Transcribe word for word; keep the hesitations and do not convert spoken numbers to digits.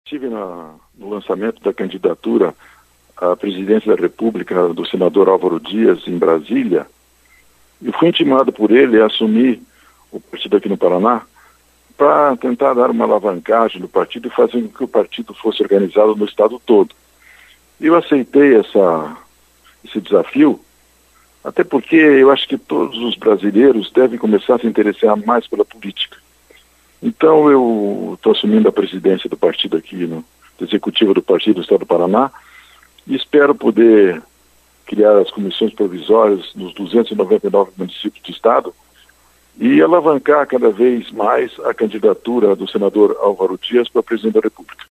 Estive na, no lançamento da candidatura à presidência da República do senador Álvaro Dias, em Brasília, e fui intimado por ele a assumir o partido aqui no Paraná para tentar dar uma alavancagem no partido e fazer com que o partido fosse organizado no estado todo. Eu aceitei essa, esse desafio, até porque eu acho que todos os brasileiros devem começar a se interessar mais pela política. Então eu estou assumindo a presidência do partido aqui, no do executivo do partido do estado do Paraná, e espero poder criar as comissões provisórias nos duzentos e noventa e nove municípios do estado e alavancar cada vez mais a candidatura do senador Álvaro Dias para presidente da República.